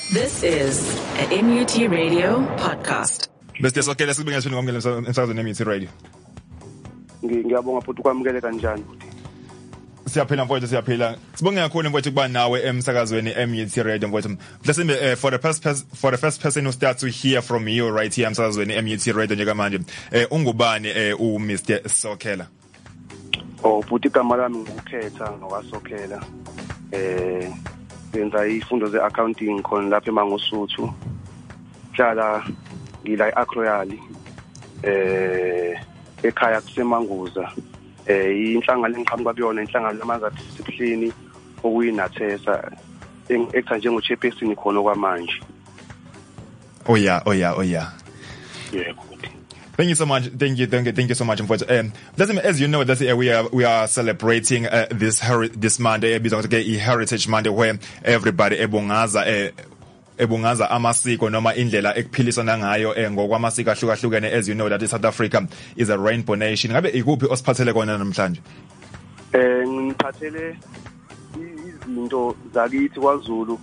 This is a MUT Radio podcast. Bese sokela sibinga sifuna ukwamukela emsakazweni MUT Radio. Ngiyabonga futhi ukwamukele kanjani futhi. Siyaphila mfowethu siyaphila. Sibonge kakhulu mfowethu kuba nawe emsakazweni MUT Radio mfowethu. Mhlasimbe for the first person who starts to hear from you right here emsakazweni MUT Radio njengamanje. Ungubani Mr. Sokela? Futhi igama lami ngukhetha ngokwaSokela. Benza izifundo ze-accounting khona lapha eMangosuthu. Hlala ngila eAcroyal ekhaya kuseManguza. Inhlangano engiqhamuka kuyona inhlangano yamanzi sibuhlini okuyinathesa ekutha njengo-chairperson khona kwamanje. Oh yeah. Yeah. Thank you so much. Thank you so much, mfowethu. As you know, that we are celebrating this Monday, Heritage Monday, where everybody ebungaza amasiko noma indlela ekuphilisana ngayo ngokwamasiko ahlukahlukene. As you know that South Africa is a rainbow nation. Ngabe ikuphi osiphathele kona namhlanje? Ngiphathele izinto zakithi kwaZulu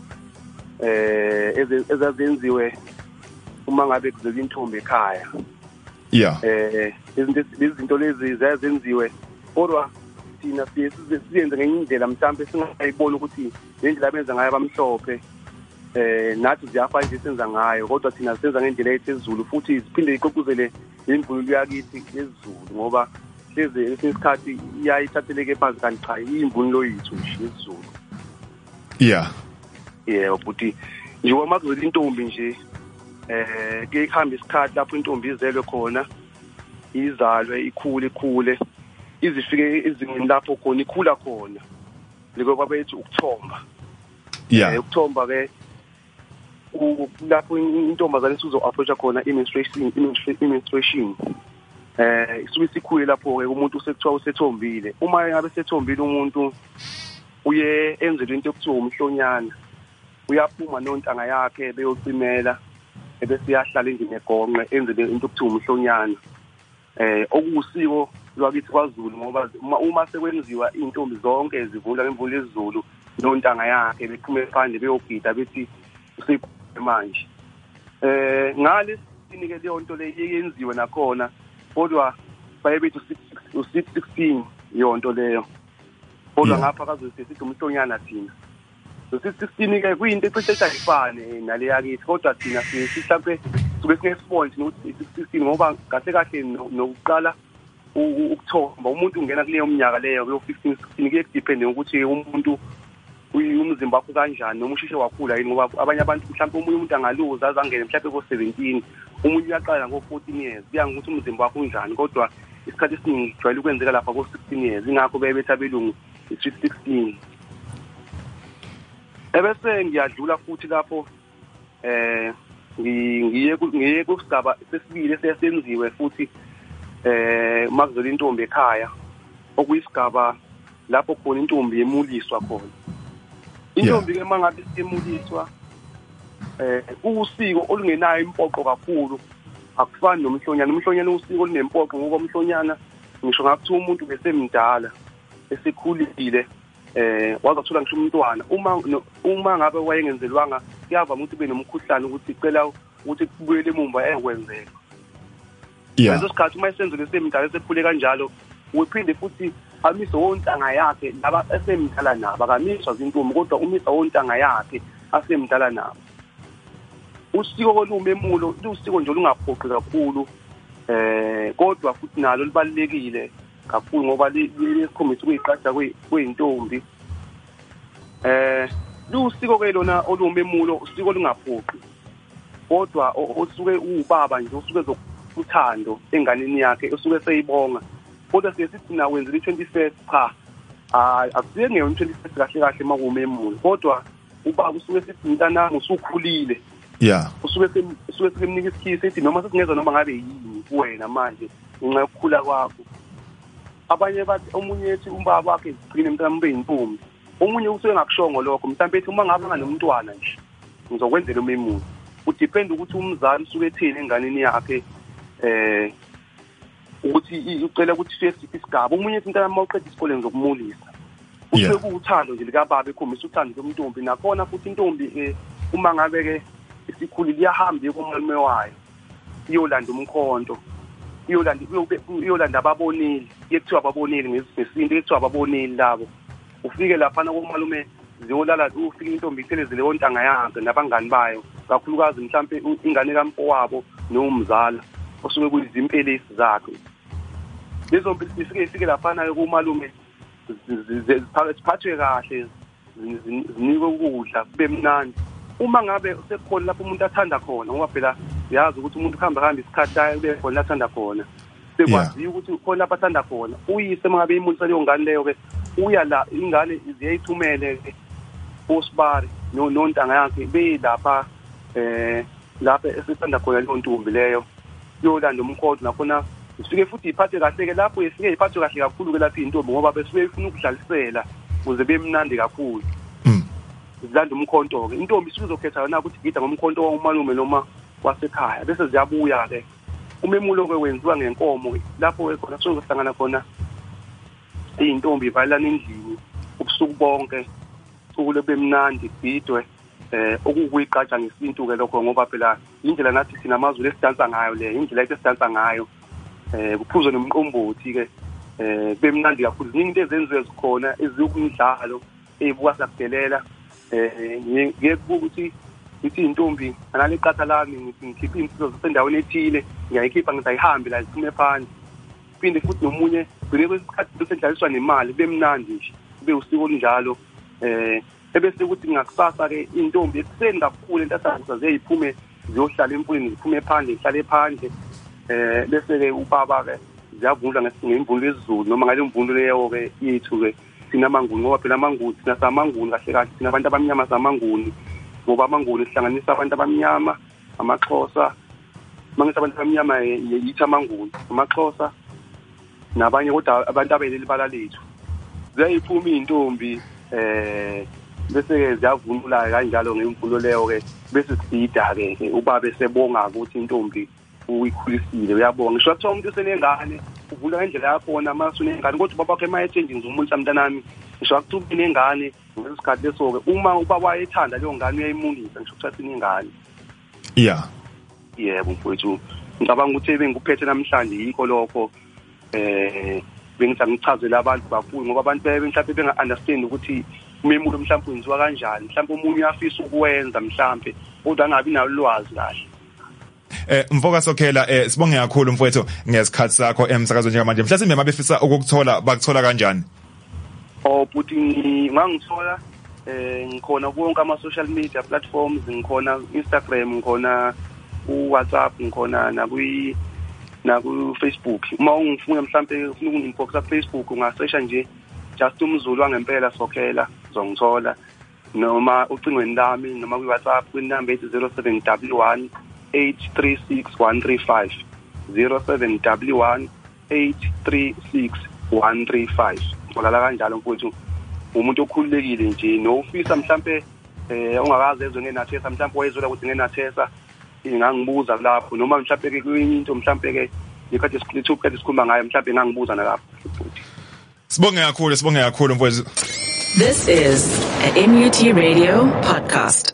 ezazenziwe uma ngabe kuzele intombi ekhaya. Yeah. Izinto lezi zazenziwe kodwa thina siyenze ngenye indlela mhlambe singayibona ukuthi indlela abenza ngayo abamhlophe nathi ziyafana nje senza ngayo kodwa thina senza ngendlela ephezulu futhi siphinde iqoquzele imvunulo yakithi yesiZulu ngoba lezi isikhathi iyayithatheleke phansi kanti cha imvunulo yethu nje yesiZulu. Yeah futhi njengoba makuzele intombi nje ke ikhamba isikhathi lapho intombi izelwe khona izalwe ikhule izifike ezingeni lapho khona ikhula khona liko babethi ukuthomba. Ukuthomba ke lapho intombazane isizo approach khona menstruation isuke sikhule lapho ke umuntu usekuthiwa usethombile. Uma ngabe sethombile umuntu uye enzelwe into ekuthiwa umhlonyana, uyaphuma nontanga yakhe beyocimela ebese yahlala endlini egonqe enzelwe into ekuthiwa umhlonyana. Okusiko lwakithi kwaZulu ngoba uma sekwenziwa intombi zonke zivula ngemvulo yesiZulu nontanga yakhe beqhume phandle beyogida bethi usekhule manje. Ngale sinike leyo nto le yenziwe nakhona kodwa bayebethi u616 yonto leyo. Kodwa ngapha kazothi umhlonyana thina. So616 ke kuyinto ecishe ayifane nale yakithi kodwa thina sihlambe suke sinesponge nokuthi 616 ngoba kahle nokuqala ukuthomba umuntu ungena kuleyo minyaka leyo yo15 16 kuye depende ukuthi umuntu umzimba wakho kanjani noma usheshe wakhula yini ngoba abanye abantu mhlawumbe umuntu angaluza azangene mhlawumbe ko17 umuntu uyaqala ngo14 years kuya ngokuthi umzimba wakho unjani kodwa isikhathi esiningi jwayele ukwenzeka lapha ko16 years ingakho bebethi abelungu i16. Ebese ngiyadlula futhi lapho ngiye kusigaba sesibili sesenziwe futhi makuzole intombi ekhaya okuyisigaba lapho khona intombi yemuliswa khona. Intombi ke mangabe siyemuliswa usiko olungenayo impoqo kakhulu akufani nomhlonyana. Umhlonyana usiko olunempoqo ngoba umhlonyana ngisho ngakuthi umuntu besemdala esekhulile wazathola ngisho umntwana uma ngabe wayengenzelwanga kuyavama ukuthi benomkhuhlane ukuthi icela ukuthi kubuyele emumva ekwenzeka. Leso sikhathi uma isenzo lesemdala esekhule kanjalo uphinde futhi amise wontanga yakhe laba esemdala nabo akamiswa zintombi kodwa umisa wontanga yakhe asemdala nabo. Usiko olumemulo lusiko nje olungaphoqi kakhulu kodwa futhi nalo libalekile kakhulu ngoba lisikhombisa ukuyiqada kweintombi. Lusiko ke lona olumemulo usiko olungaphoqi kodwa osuke ubaba nje usuke zokuthando enganeni yakhe usuke seyibonga kodwa sithi na wenzile i21st cha akusiye nge21st kahle makumemulo kodwa ubaba usuke sithi mntanami usukhulile. Usuke semnika isikhisi ethi noma sesingeza noma ngabe yini kuwena manje ngenxa yokukhula kwakho. Abanye bathi omunye ethi umbaba wakhe igcine mntana mbe intombi. Omunye usuke ngakushongo lokho mhlawumbe ethi uma ngabe nganomntwana nje ngizokwenzela umemulo. Udepend ukuthi umzali usuke ethini enganeni yakhe ukuthi ucela ukuthi first isigaba. Omunye ethi mntana mawuqeda isikole ngizokumulisa. Usuke kuuthando nje lika baba ekhombisa uthando lomntombi nakhona futhi intombi uma ngabe ke isikhuli liyahamba kumalume wayo iyolanda umkhonto iyolanda ababonile yekuthiwa ababonile ngesinto yekuthiwa ababonile labo ufike lapha na kumalume ziyolala ufike intombi itheleze leyo ntanga yakhe nabangani bayo kakhulukazi mhlambe ingane kamfo wabo nomzala osuke kuyizimpelesi zakhe lezo mpilo ifike lapha na kumalume ziphathwe kahle zinikwe ukudla kube mnandi uma ngabe sekukhona lapho umuntu athanda khona ngoba phela siyazi ukuthi umuntu uhamba isikhathi aye kube khona athanda khona sekwazi ukuthi khona lapho athanda khona uyise mangabe imulisa leyo ngane leyo ke uya la ingane ziyayithumele osibari nontanga yakhe belapha lapha esithanda khona leyo ntombi leyo yolanda umkhonto nakhona sifike futhi iphathe kahle ke lapho isike iphathe kahle kakhulu ke lapha intombi ngoba besuke ifuna ukudlalisela kuze bemnandi kakhulu zilanda umkhonto ke intombi isizokhetha yona ukuthi gida ngomkhonto wamalume noma wasekhaya bese ziyabuya ke umemulo ke wenziwa ngenkomo lapho ke khona sozohlangana khona intombi ivalana endlini ubusuku bonke ukule bemnandi bidwe okuyiqatsha ngesintu ke lokho ngoba phela indlela nathi sina amazulu esidansa ngayo le indlela esidansa ngayo kuphuzwe nomqombothi ke bemnandi kakhulu ziningi into ezenziwe zikhona ezikumidlalo ezibuka sakudelela ngeke ukuthi intombi anale qatha lami ngikhipha insizwa zasendaweni ethile ngiyayikhipha ngizayihambe la ziphume phandle phinde futhi nomunye bheke kwesikhathi sendlaliswa nemali bemnandi nje kube usiko linjalo ebese ukuthi ngakusasa ke intombi ekuseni kakhulu entathakusa zeyiphume ziyohlala empulini ziphume phandle ihlale phandle bese ke ubaba ke ziyavunula ngemvunulo yesiZulu noma ngale mvunulo leyo ke yethu ke sina manguni ngoba phela amanguni sina samanguni kahle kahle sina abantu abamnyama samanguni ngoba amanguni sihlanganisa abantu abamnyama amaXhosa mangisa abantu abamnyama yithi amanguni amaXhosa nabanye kodwa abantu abeleli bala lethu ziyayiphuma intombi bese ke ziyavunula kanjalo ngemvunulo leyo ke bese sibida ke ubaba sebonga ukuthi intombi uyikhulisile uyabonga ngisho kuthiwa umuntu usenengane uvula ngendlela yakhona mase unengane kodwa ubaba wakhe mayethenje ngizomulisa mntanami ngisho akuthi unengane ngesikhathi leso ke uma ubaba wayethanda leyo ngane uyayimulisa ngisho kuthiwa sinengane yebo mfowethu ngicabanga ukuthi bengikuphethe namhlanje yikho lokho bengichazelele abantu bafuni ngoba abantu mhlawumbe benga-understand ukuthi umemulo mhlawumbe wenziwa kanjani mhlawumbe omunye uyafisa ukuwenza mhlawumbe kodwa angabi nalo lwazi kahle. Mfoka Sokhela sibonge kakhulu mfowethu ngesikhathi sakho emsakazweni njengamanje mhlawumbe mabefisa ukukuthola bakuthola kanjani? Buti ngangithola ngikhona konke ama social media platforms ngikhona Instagram ngikhona WhatsApp ngikhona na ku Facebook uma ungifuna mhlawumbe ufuna ukunginboxa Facebook ungasesha nje just umZulu wangempela Sokhela uzongithola noma ucingweni lami noma ku WhatsApp kwinamba ethi 07W1 836 135 07W1 ngolala kanjalo mfowethu umuntu okhululekile nje nofisa mhlambe ongakaze ezwe ngenathesa mhlambe wayezwela ukuthi ngenathesa ngangibuza lapho noma mhlambe ke kuyinye into mhlambe ke ikhathi sikhuluma ngayo mhlambe ngangibuza nalapho futhi sibonge kakhulu mfowethu. This is a MUT Radio podcast.